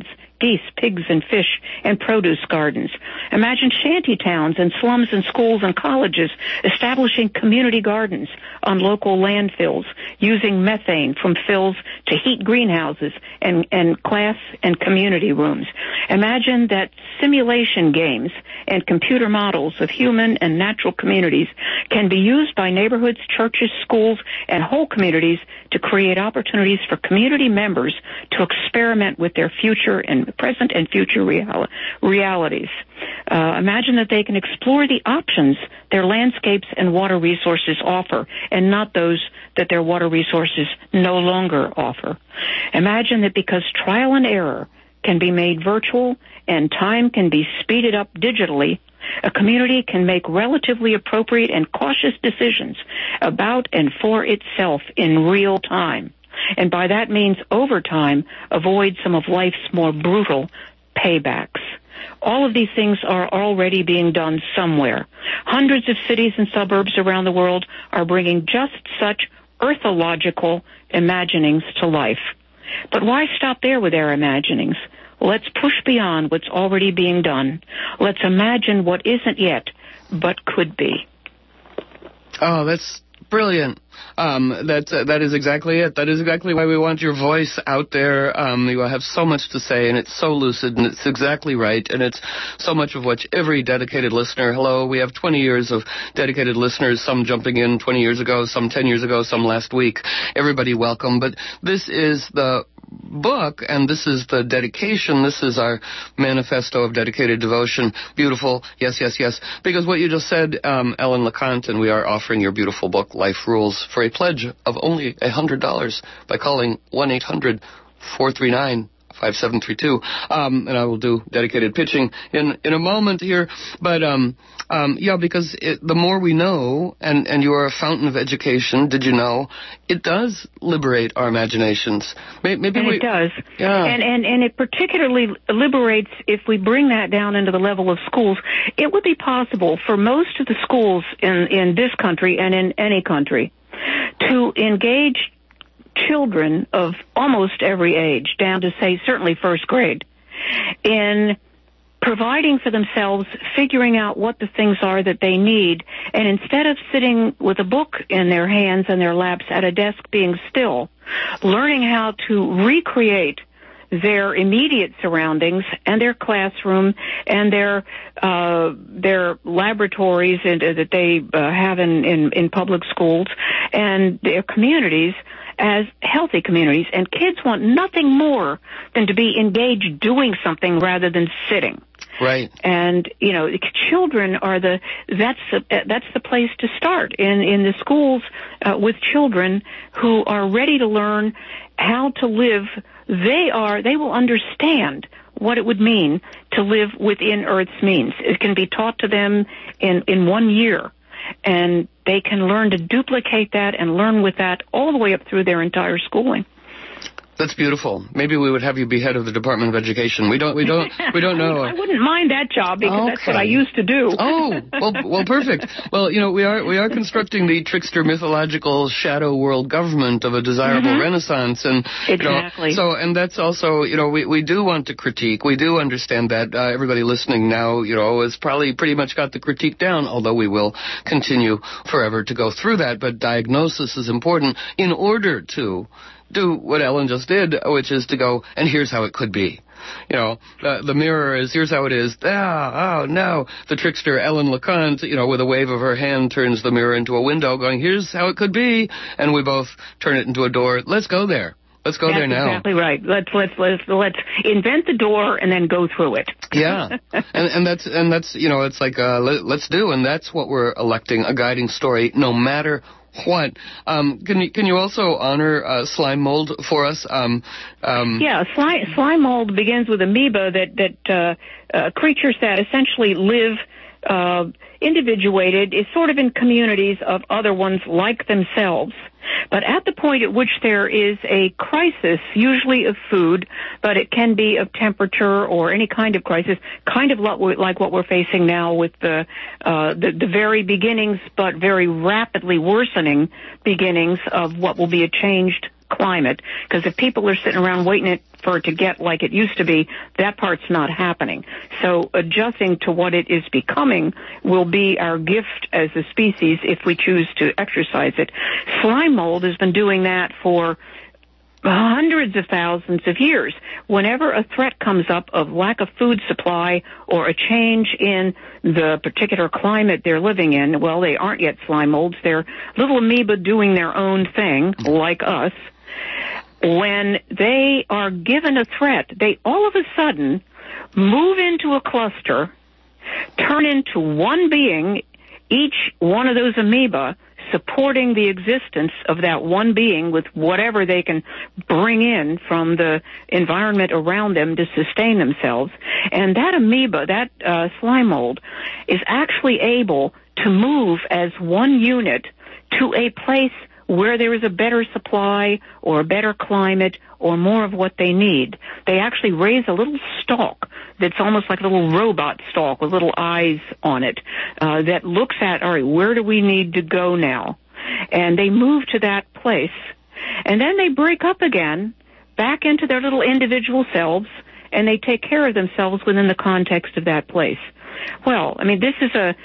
geese, pigs, and fish, and produce gardens. Imagine shanty towns and slums and schools and colleges establishing community gardens on local landfills, using methane from fills to heat greenhouses and, and class and community rooms. Imagine that simulation games and computer models of human and natural communities can be used by neighborhoods, churches, schools, and whole communities to create opportunities for community members to experiment with their future and present and future real- realities. Uh, imagine that they can explore the options their landscapes and water resources offer, and not those that their water resources no longer offer. Imagine that because trial and error can be made virtual and time can be speeded up digitally, a community can make relatively appropriate and cautious decisions about and for itself in real time. And by that means, over time, avoid some of life's more brutal paybacks. All of these things are already being done somewhere. Hundreds of cities and suburbs around the world are bringing just such earthological imaginings to life. But why stop there with their imaginings? Let's push beyond what's already being done. Let's imagine what isn't yet, but could be. Oh, that's brilliant. Um, that, uh, that is exactly it. That is exactly why we want your voice out there. Um, you have so much to say, and it's so lucid, and it's exactly right, and it's so much of what every dedicated listener, hello, we have twenty years of dedicated listeners, some jumping in twenty years ago, some ten years ago, some last week. Everybody welcome. But this is the book, and this is the dedication. This is our manifesto of dedicated devotion. Beautiful. Yes, yes, yes. Because what you just said, um, Ellen LeConte, and we are offering your beautiful book, Life Rules, for a pledge of only one hundred dollars by calling one eight hundred four three nine five seven three two. Um, and I will do dedicated pitching in, in a moment here. But, um, um, yeah, because it, the more we know, and, and you are a fountain of education, did you know, it does liberate our imaginations. Maybe, maybe and we, it does. Yeah. And, and, and it particularly liberates, if we bring that down into the level of schools, it would be possible for most of the schools in, in this country and in any country to engage children of almost every age, down to, say, certainly first grade, in providing for themselves, figuring out what the things are that they need, and instead of sitting with a book in their hands and their laps at a desk being still, learning how to recreate their immediate surroundings and their classroom and their uh, their laboratories and, uh, that they uh, have in, in, in public schools and their communities as healthy communities. And kids want nothing more than to be engaged doing something rather than sitting. Right. And, you know, children are the, that's the, that's the place to start in, in the schools uh, with children who are ready to learn how to live. They are, they will understand what it would mean to live within Earth's means. It can be taught to them in, in one year. And they can learn to duplicate that and learn with that all the way up through their entire schooling. That's beautiful. Maybe we would have you be head of the Department of Education. We don't, we don't, we don't know. I wouldn't mind that job because okay. That's what I used to do. Oh, well, well, perfect. Well, you know, we are, we are constructing the trickster mythological shadow world government of a desirable mm-hmm. renaissance, and exactly. You know, so, and that's also, you know, we we do want to critique. We do understand that. Uh, everybody listening now, you know, has probably pretty much got the critique down. Although we will continue forever to go through that, but diagnosis is important in order to do what Ellen just did, which is to go, and here's how it could be. You know, the, the mirror is, here's how it is. Ah, oh, no. The trickster, Ellen LeConte, you know, with a wave of her hand, turns the mirror into a window, going, here's how it could be. And we both turn it into a door. Let's go there. Let's go That's there now. Exactly right. Let's let's let's let's invent the door and then go through it. Yeah, and and that's and that's you know, it's like uh, let, let's do, and that's what we're electing, a guiding story, no matter what. Um, can you can you also honor uh, slime mold for us? Um, um, yeah, slime, slime mold begins with amoeba, that that uh, uh, creatures that essentially live uh, individuated, is sort of in communities of other ones like themselves. But at the point at which there is a crisis, usually of food, but it can be of temperature or any kind of crisis, kind of like what we're facing now with the, uh, the, the very beginnings, but very rapidly worsening beginnings of what will be a changed climate, because if people are sitting around waiting it for it to get like it used to be, that part's not happening. So adjusting to what it is becoming will be our gift as a species if we choose to exercise it. Slime mold has been doing that for hundreds of thousands of years. Whenever a threat comes up of lack of food supply or a change in the particular climate they're living in, well, they aren't yet slime molds. They're little amoeba doing their own thing, like us. When they are given a threat, they all of a sudden move into a cluster, turn into one being, each one of those amoeba supporting the existence of that one being with whatever they can bring in from the environment around them to sustain themselves. And that amoeba, that uh, slime mold, is actually able to move as one unit to a place where there is a better supply or a better climate or more of what they need. They actually raise a little stalk that's almost like a little robot stalk with little eyes on it uh, that looks at, all right, where do we need to go now? And they move to that place. And then they break up again back into their little individual selves, and they take care of themselves within the context of that place. Well, I mean, this is a,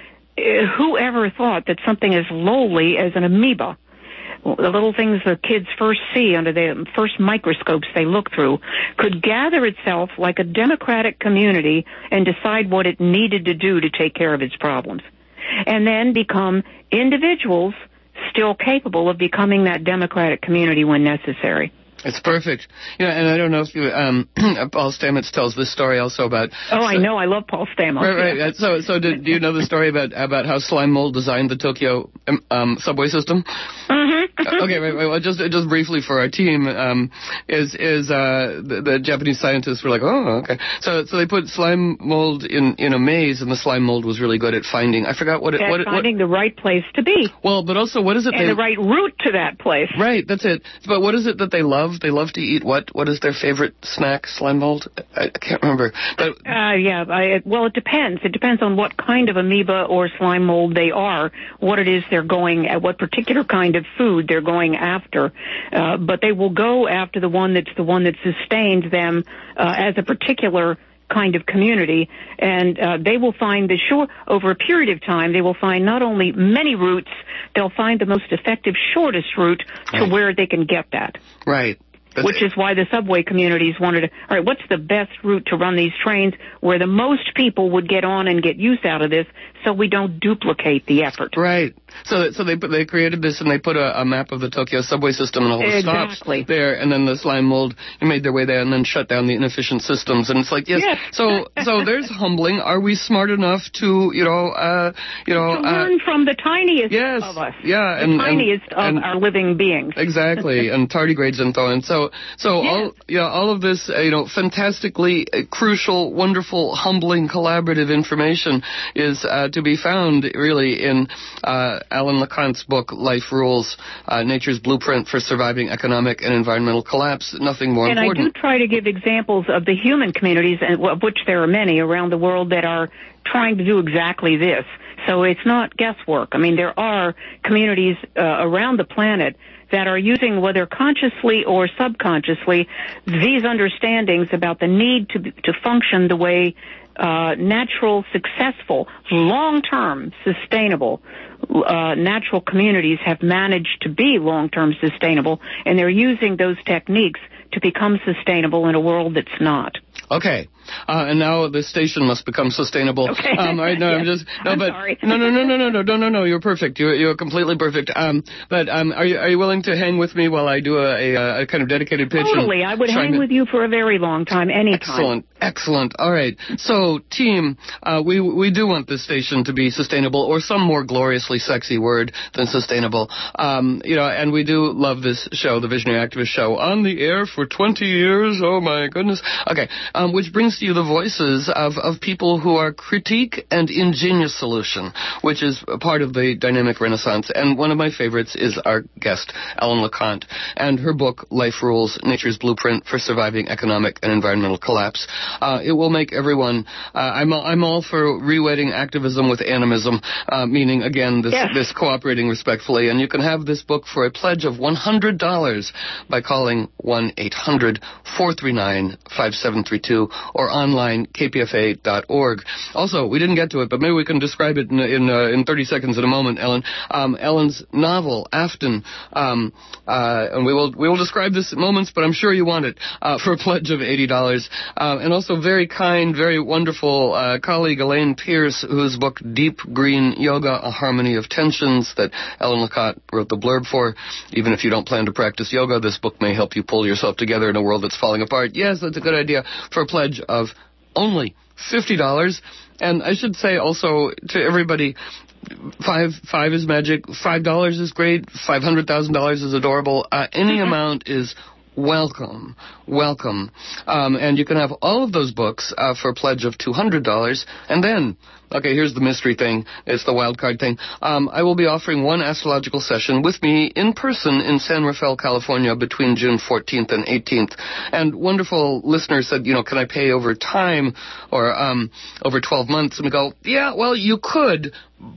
whoever thought that something as lowly as an amoeba, the little things the kids first see under the first microscopes they look through, could gather itself like a democratic community and decide what it needed to do to take care of its problems. And then become individuals still capable of becoming that democratic community when necessary. It's perfect. You know, and I don't know if you, um, Paul Stamets tells this story also about... Oh, so, I know. I love Paul Stamets. Right, right. So, so do, do you know the story about, about how slime mold designed the Tokyo um, subway system? Mm-hmm. Okay, right, right. Well, just just briefly for our team, um, is is uh, the, the Japanese scientists were like, oh, okay. So so they put slime mold in, in a maze, and the slime mold was really good at finding. I forgot what it. At what, finding what, the right place to be. Well, but also what is it? And they, the right route to that place. Right, that's it. But what is it that they love? They love to eat what? What is their favorite snack? Slime mold? I, I can't remember. But uh, yeah. I, well, it depends. It depends on what kind of amoeba or slime mold they are, what it is they're going at, what particular kind of food they're going after. Uh, but they will go after the one that's the one that sustained them uh, as a particular kind of community, and uh, they will find the short over a period of time. They will find not only many routes, they'll find the most effective, shortest route to right. where they can get that. Right. Which is why the subway communities wanted to, all right, what's the best route to run these trains where the most people would get on and get use out of this so we don't duplicate the effort? Right. So so they put, they created this and they put a, a map of the Tokyo subway system and all the exactly. stops there, and then the slime mold made their way there and then shut down the inefficient systems. And it's like, yes, yes. so so there's humbling. Are we smart enough to, you know, uh, you know, to learn uh, from the tiniest yes, of us? Yeah, the and, tiniest and, of and, our living beings. Exactly, and tardigrades and so on. So so yes. all yeah, all of this, uh, you know, fantastically uh, crucial, wonderful, humbling, collaborative information is uh, to be found really in uh, Alan LeConte's book, Life Rules, uh, Nature's Blueprint for Surviving Economic and Environmental Collapse. Nothing more and important. And I do try to give examples of the human communities, of which there are many around the world, that are trying to do exactly this. So it's not guesswork. I mean, there are communities uh, around the planet that are using, whether consciously or subconsciously, these understandings about the need to to function the way uh, natural, successful, long-term, sustainable uh, natural communities have managed to be long-term sustainable, and they're using those techniques to become sustainable in a world that's not. Okay. Uh, and now the station must become sustainable. Okay. Um, right, no, yes. I'm just, no, I'm but, sorry. no, no, no, no, no, no, no, no, no, you're perfect. You're, you're completely perfect. Um, but, um, are you, are you willing to hang with me while I do a, a, a kind of dedicated pitch? Totally. I would hang to... with you for a very long time, anytime. Excellent. Excellent. All right. So, team, uh, we, we do want this station to be sustainable, or some more gloriously sexy word than sustainable. Um, you know, and we do love this show, the Visionary Activist Show, on the air for twenty years. Oh my goodness. Okay. Um, which brings brings to you the voices of, of people who are critique and ingenious solution, which is a part of the dynamic renaissance. And one of my favorites is our guest, Ellen LeConte, and her book, Life Rules, Nature's Blueprint for Surviving Economic and Environmental Collapse. Uh, it will make everyone, uh, I'm, I'm all for rewetting activism with animism, uh, meaning, again, this, yes. this cooperating respectfully. And you can have this book for a pledge of one hundred dollars by calling one eight hundred four three nine five seven three two or online k p f a dot org. Also, we didn't get to it, but maybe we can describe it in in, uh, in thirty seconds in a moment, Ellen. Um, Ellen's novel, Afton, um, uh, and we will we will describe this in moments, but I'm sure you want it, uh, for a pledge of eighty dollars. Uh, and also very kind, very wonderful uh, colleague Elaine Pierce, whose book, Deep Green Yoga, A Harmony of Tensions, that Ellen LeConte wrote the blurb for. Even if you don't plan to practice yoga, this book may help you pull yourself together in a world that's falling apart. Yes, that's a good idea for a pledge of only fifty dollars. And I should say also to everybody, Five five is magic. Five dollars is great. Five hundred thousand dollars is adorable. Uh, any amount is welcome, welcome. Um, and you can have all of those books uh, for a pledge of two hundred dollars. And then, okay, here's the mystery thing. It's the wild card thing. Um, I will be offering one astrological session with me in person in San Rafael, California, between June fourteenth and eighteenth. And wonderful listeners said, you know, can I pay over time or um, over twelve months? And we go, yeah, well, you could.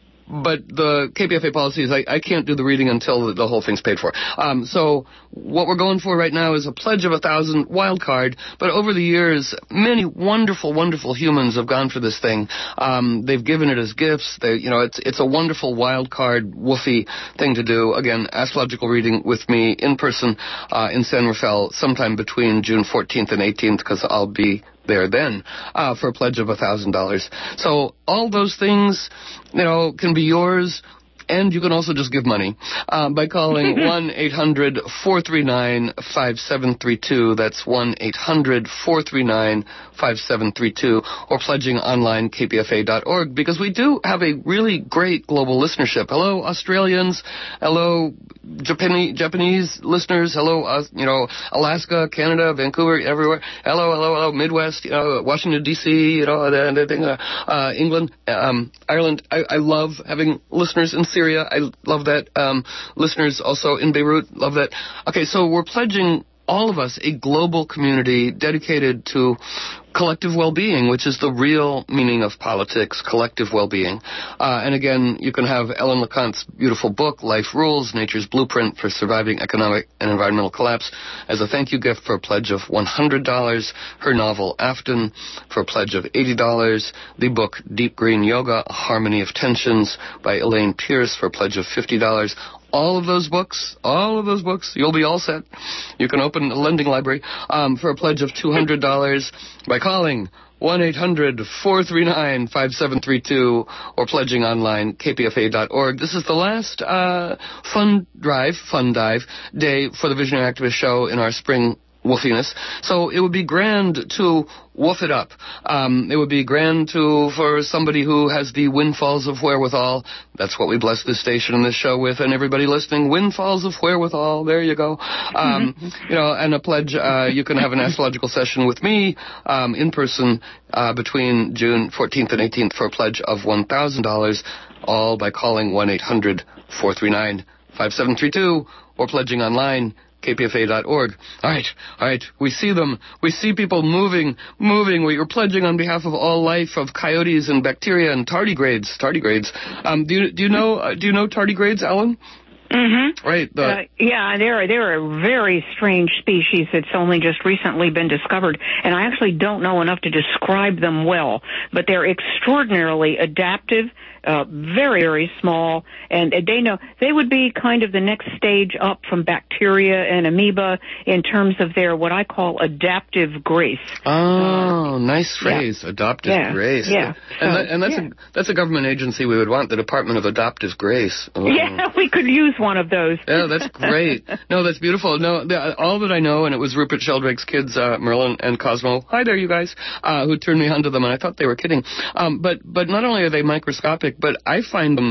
But the K P F A policy is I, I can't do the reading until the, the whole thing's paid for. Um, so what we're going for right now is a pledge of a thousand wild card. But over the years, many wonderful, wonderful humans have gone for this thing. Um, they've given it as gifts. They, you know, it's it's a wonderful wild card, woofy thing to do. Again, astrological reading with me in person uh, in San Rafael sometime between June fourteenth and eighteenth, because I'll be there then uh, for a pledge of a thousand dollars. So all those things, you know, can be yours. And you can also just give money uh, by calling one eight hundred four three nine five seven three two. That's one eight hundred four three nine five seven three two, or pledging online, k p f a dot org, because we do have a really great global listenership. Hello, Australians. Hello, Japanese, Japanese listeners. Hello, uh, you know, Alaska, Canada, Vancouver, everywhere. Hello, hello, hello, Midwest, you know, Washington, D C, you know, the, the thing, uh, uh, England, um, Ireland. I, I love having listeners in Syria. I love that. Um, listeners also in Beirut, love that. Okay, so we're pledging all of us a global community dedicated to collective well-being, which is the real meaning of politics, collective well-being. Uh, and again, you can have Ellen LeConte's beautiful book, Life Rules, Nature's Blueprint for Surviving Economic and Environmental Collapse, as a thank you gift for a pledge of one hundred dollars, her novel, Afton, for a pledge of eighty dollars, the book, Deep Green Yoga, A Harmony of Tensions, by Elaine Pierce, for a pledge of fifty dollars. All of those books, all of those books, you'll be all set. You can open a lending library um, for a pledge of two hundred dollars by calling one eight hundred four three nine five seven three two or pledging online, k p f a dot org. This is the last uh, fund drive, fund dive day for the Visionary Activist Show in our spring woofiness. So it would be grand to woof it up. Um, it would be grand to, for somebody who has the windfalls of wherewithal. That's what we bless this station and this show with, and everybody listening, windfalls of wherewithal. There you go. Um, you know, and a pledge, uh, you can have an astrological session with me, um, in person, uh, between June fourteenth and eighteenth for a pledge of one thousand dollars, all by calling one eight hundred four three nine five seven three two or pledging online, k p f a dot org. All right, all right. We see them. We see people moving, moving. We are pledging on behalf of all life, of coyotes and bacteria and tardigrades. Tardigrades. Um, do you do you know uh, do you know tardigrades, Ellen? Mm-hmm. Right. The, uh, yeah, they're they're a very strange species that's only just recently been discovered, and I actually don't know enough to describe them well. But they're extraordinarily adaptive. Uh, very, very small, and they know they would be kind of the next stage up from bacteria and amoeba in terms of their what I call adaptive grace. Oh, uh, nice phrase, yeah. adaptive yeah. grace. Yeah, and, that, and that's yeah. a that's a government agency we would want, the Department of Adaptive Grace. Oh. Yeah, we could use one of those. Yeah, that's great. No, that's beautiful. No, the, all that I know, and it was Rupert Sheldrake's kids, uh, Merlin and Cosmo. Hi there, you guys, uh, who turned me onto them, and I thought they were kidding. Um, but but not only are they microscopic, but I find them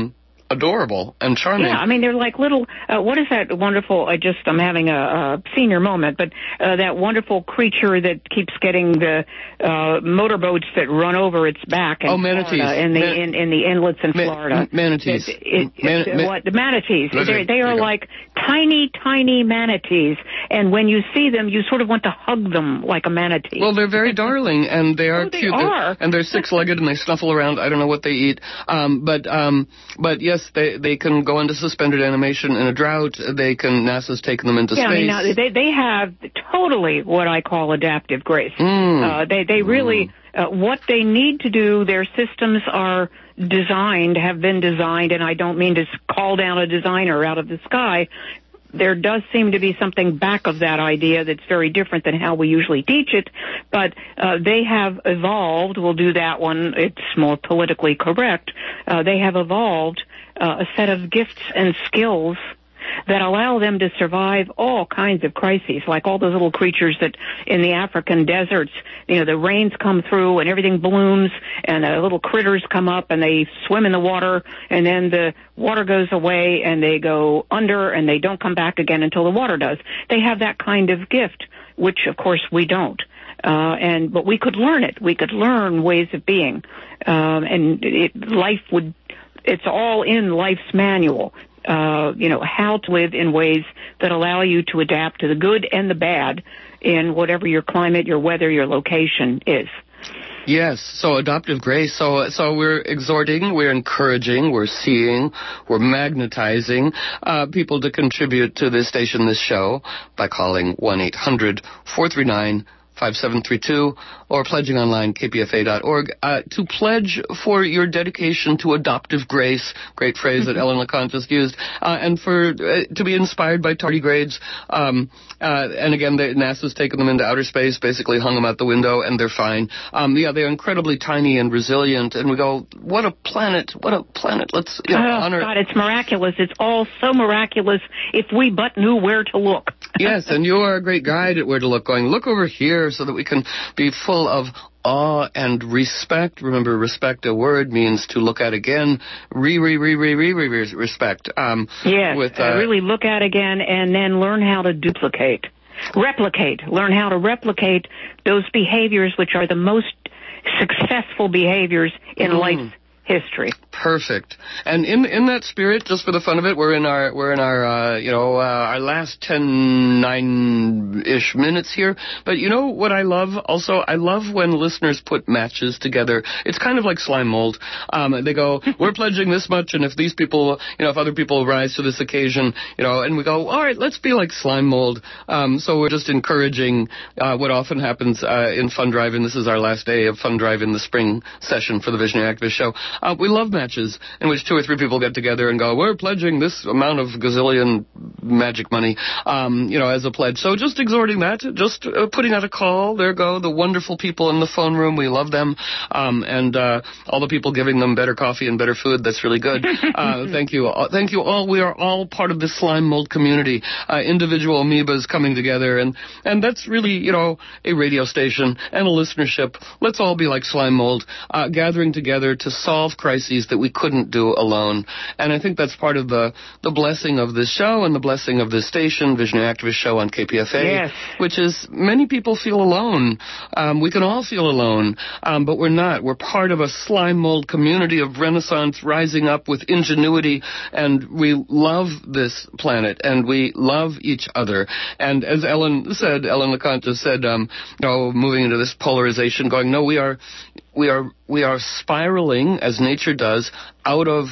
adorable and charming. Yeah, I mean, they're like little, uh, what is that wonderful, I just, I'm having a, a senior moment, but uh, that wonderful creature that keeps getting the uh, motorboats that run over its back in oh, manatees. Florida, in the, Man- in, in the inlets in Ma- Florida. Manatees. It, it, Man- it, man- what, the manatees. There, they are like tiny, tiny manatees, and when you see them, you sort of want to hug them like a manatee. Well, they're very darling, and they are oh, they cute. Are. They're, and they're six-legged, and they snuffle around. I don't know what they eat. Um, but, um, but yes, they, they can go into suspended animation in a drought. They can, NASA's taken them into yeah, space. I mean, now, they, they have totally what I call adaptive grace. Mm. Uh, they, they really, uh, what they need to do, their systems are designed, have been designed, and I don't mean to call down a designer out of the sky. There does seem to be something back of that idea that's very different than how we usually teach it, but uh, they have evolved. We'll do that one. It's more politically correct. Uh, they have evolved uh, a set of gifts and skills that allow them to survive all kinds of crises, like all those little creatures that in the African deserts, you know, the rains come through and everything blooms and the little critters come up and they swim in the water and then the water goes away and they go under and they don't come back again until the water does. They have that kind of gift, which of course we don't. Uh, and, but we could learn it. We could learn ways of being. Um, and it, life would, it's all in life's manual. Uh, you know, how to live in ways that allow you to adapt to the good and the bad in whatever your climate, your weather, your location is. Yes, so adoptive grace. So, so we're exhorting, we're encouraging, we're seeing, we're magnetizing uh, people to contribute to this station, this show, by calling one eight hundred four three nine five seven three two or pledging online, k p f a dot org, uh, to pledge for your dedication to adoptive grace, great phrase that Ellen LeConte just used, uh, and for uh, to be inspired by tardigrades. Um, uh, and again, they, NASA's taken them into outer space, basically hung them out the window, and they're fine. Um, yeah, they're incredibly tiny and resilient, and we go, what a planet, what a planet. Let's you know, oh, honor. God, it's miraculous. It's all so miraculous if we but knew where to look. Yes, and you are a great guide at where to look, going, look over here so that we can be full of awe and respect. Remember, respect, a word, means to look at again. Re, re, re, re, re, re, re respect. Um, yes, with, uh, uh, really look at again and then learn how to duplicate. Replicate. Learn how to replicate those behaviors which are the most successful behaviors in mm. life's history. Perfect. And in in that spirit, just for the fun of it, we're in our we're in our uh, you know uh, our last ten nine ish minutes here. But you know what I love also? I love when listeners put matches together. It's kind of like slime mold. Um, they go, we're pledging this much, and if these people, you know, if other people rise to this occasion, you know, and we go, all right, let's be like slime mold. Um, so we're just encouraging uh, what often happens uh, in Fund Drive, and this is our last day of Fund Drive in the spring session for the Visionary Activist Show. Uh, we love matches in which two or three people get together and go, we're pledging this amount of gazillion magic money, um, you know, as a pledge. So just exhorting that, just uh, putting out a call. There go the wonderful people in the phone room. We love them. Um, and uh, all the people giving them better coffee and better food. That's really good. Uh, thank you. Uh, thank you all. We are all part of this slime mold community, uh, individual amoebas coming together. And, and that's really, you know, a radio station and a listenership. Let's all be like slime mold, uh, gathering together to solve crises that we couldn't do alone. And I think that's part of the, the blessing of this show and the blessing of this station, Visionary Activist Show on K P F A, yes. which is many people feel alone. Um, we can all feel alone, um, but we're not. We're part of a slime mold community of Renaissance rising up with ingenuity, and we love this planet, and we love each other. And as Ellen said, Ellen LeConte just said, um, you know, moving into this polarization, going, no, we are, we are, we are spiraling, as nature does, out of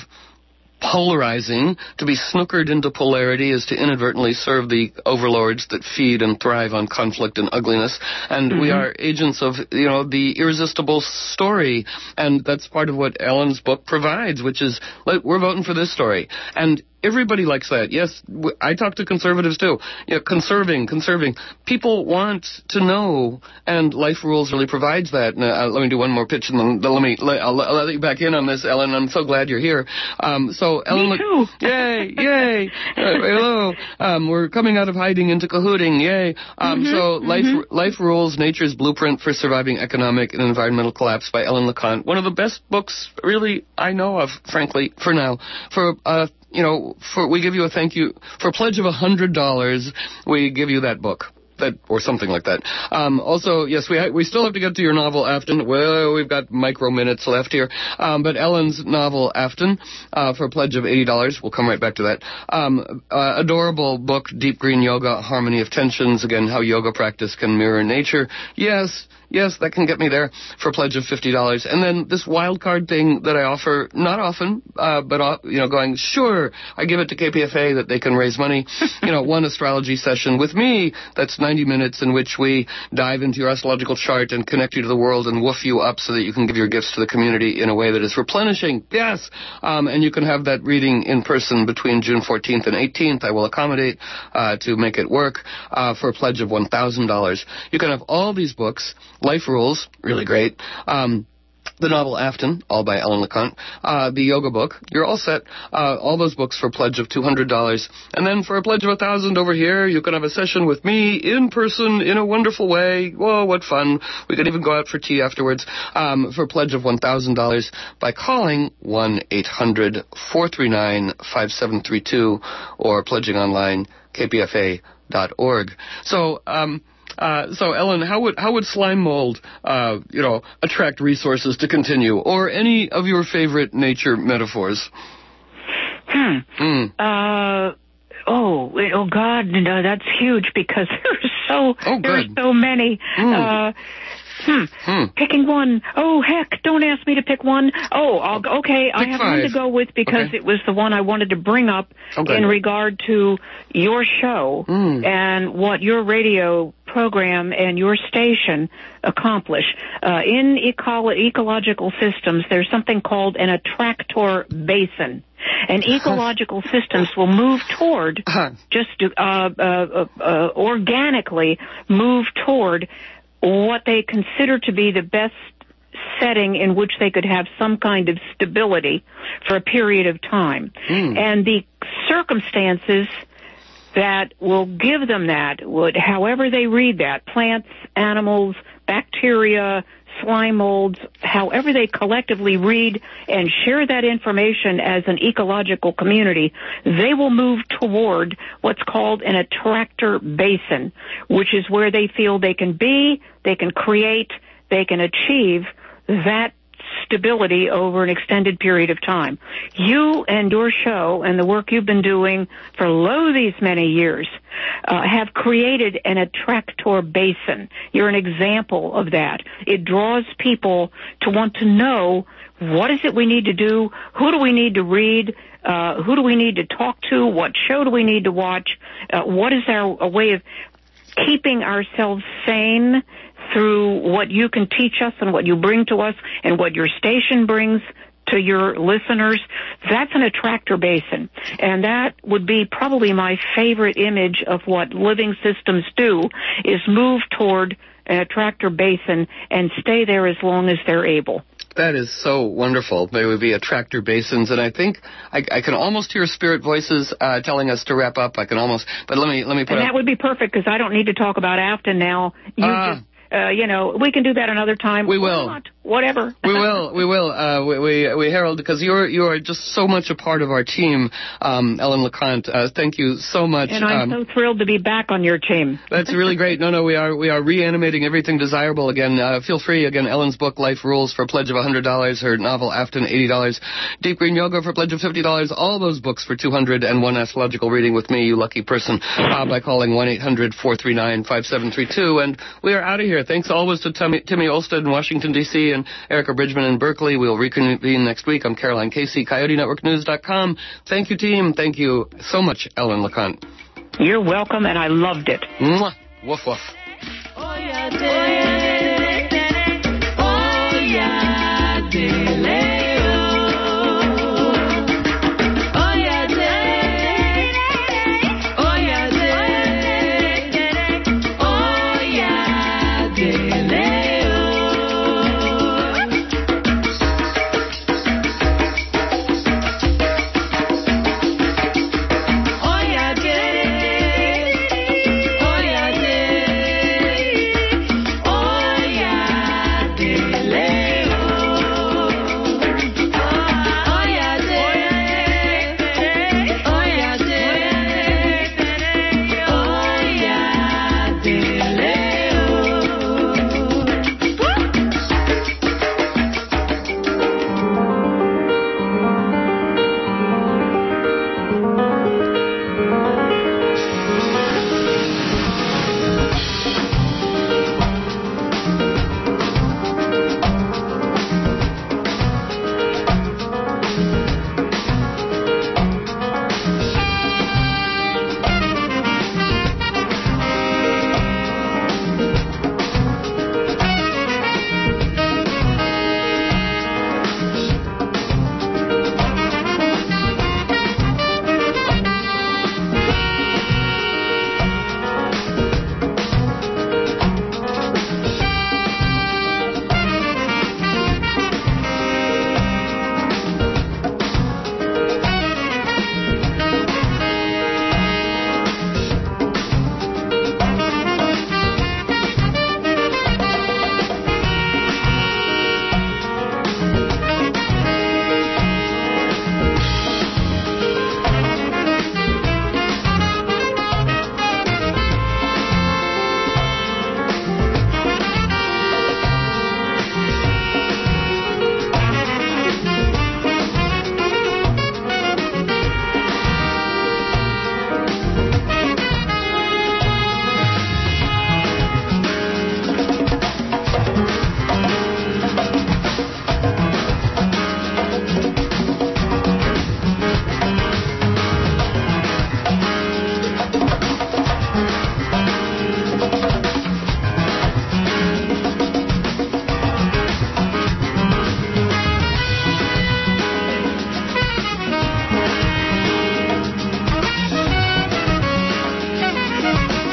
polarizing. To be snookered into polarity is to inadvertently serve the overlords that feed and thrive on conflict and ugliness. And mm-hmm. we are agents of, you know, the irresistible story. And that's part of what Ellen's book provides, which is, we're voting for this story. And everybody likes that. Yes, w- I talk to conservatives too. You know, conserving, conserving. People want to know, and Life Rules really provides that. And, uh, let me do one more pitch, and then, then let me let, I'll, I'll let you back in on this, Ellen. I'm so glad you're here. Um, so, Ellen, me too. yay, yay, uh, hello. Um, we're coming out of hiding into cahooting, yay. Um, Mm-hmm, so, mm-hmm. Life Life Rules: Nature's Blueprint for Surviving Economic and Environmental Collapse by Ellen LeConte. One of the best books, really, I know of, frankly, for now. For uh, you know, for we give you a thank you for a pledge of a hundred dollars. We give you that book. That, or something like that. Um, also, yes, we ha- we still have to get to your novel, Afton. Well, we've got micro minutes left here. Um, but Ellen's novel, Afton, uh, for a pledge of eighty dollars. We'll come right back to that. Um, uh, adorable book, Deep Green Yoga, Harmony of Tensions. Again, how yoga practice can mirror nature. Yes, yes, that can get me there for a pledge of fifty dollars. And then this wild card thing that I offer, not often, uh, but, uh, you know, going, sure, I give it to K P F A that they can raise money. You know, one astrology session with me, that's ninety minutes in which we dive into your astrological chart and connect you to the world and woof you up so that you can give your gifts to the community in a way that is replenishing. Yes! Um, and you can have that reading in person between June fourteenth and eighteenth. I will accommodate uh, to make it work uh, for a pledge of one thousand dollars. You can have all these books. Life Rules, really great. Um, the novel Afton, all by Ellen LeConte. Uh, the yoga book, you're all set. Uh, all those books for a pledge of two hundred dollars. And then for a pledge of one thousand dollars over here, you can have a session with me in person in a wonderful way. Whoa, what fun. We could even go out for tea afterwards. Um, for a pledge of one thousand dollars by calling one eight hundred four three nine five seven three two or pledging online, k p f a dot org. So, um... Uh, so, Ellen, how would how would slime mold, uh, you know, attract resources to continue, or any of your favorite nature metaphors? Hmm. Mm. Uh. Oh. Oh God. No, that's huge because there's so oh, there's good. so many. Mm. Uh. Hmm. hmm. Picking one. Oh, heck, don't ask me to pick one. Oh, I'll, okay, pick I have five. one to go with because okay. it was the one I wanted to bring up okay. in regard to your show mm. and what your radio program and your station accomplish. Uh, in eco- ecological systems, there's something called an attractor basin. And ecological systems will move toward, uh-huh. just uh, uh, uh, organically move toward what they consider to be the best setting in which they could have some kind of stability for a period of time. Mm. And the circumstances that will give them that, would, however they read that, plants, animals, bacteria, slime molds, however they collectively read and share that information as an ecological community, they will move toward what's called an attractor basin, which is where they feel they can be, they can create, they can achieve that stability over an extended period of time. You and your show and the work you've been doing for lo these many years uh, have created an attractor basin. You're an example of that. It draws people to want to know what is it we need to do, who do we need to read, uh, who do we need to talk to, what show do we need to watch, uh, what is our a way of keeping ourselves sane through what you can teach us and what you bring to us and what your station brings to your listeners. That's an attractor basin. And that would be probably my favorite image of what living systems do, is move toward an attractor basin and stay there as long as they're able. That is so wonderful. They would be attractor basins, and I think I, I can almost hear spirit voices uh, telling us to wrap up. I can almost, but let me let me put. And up. that would be perfect because I don't need to talk about Afton now. You uh, just. Uh, you know, we can do that another time. We will. Not, whatever. we will. We will. Uh, we, we, we, Harold, because you're you are just so much a part of our team, um, Ellen LeConte. Uh, thank you so much. And I'm um, so thrilled to be back on your team. That's really great. No, no, we are we are reanimating everything desirable again. Uh, feel free again. Ellen's book, Life Rules, for a pledge of one hundred dollars. Her novel, Afton, eighty dollars. Deep Green Yoga for a pledge of fifty dollars. All those books for two hundred dollars and one astrological reading with me, you lucky person, uh, by calling one eight hundred four three nine five seven three two. And we are out of here. Thanks always to Timmy, Timmy Olstead in Washington, D C, and Erica Bridgman in Berkeley. We'll reconvene next week. I'm Caroline Casey, Coyote Network News dot com. Thank you, team. Thank you so much, Ellen LeConte. You're welcome, and I loved it. Mwah. Woof, woof. Oh, yeah,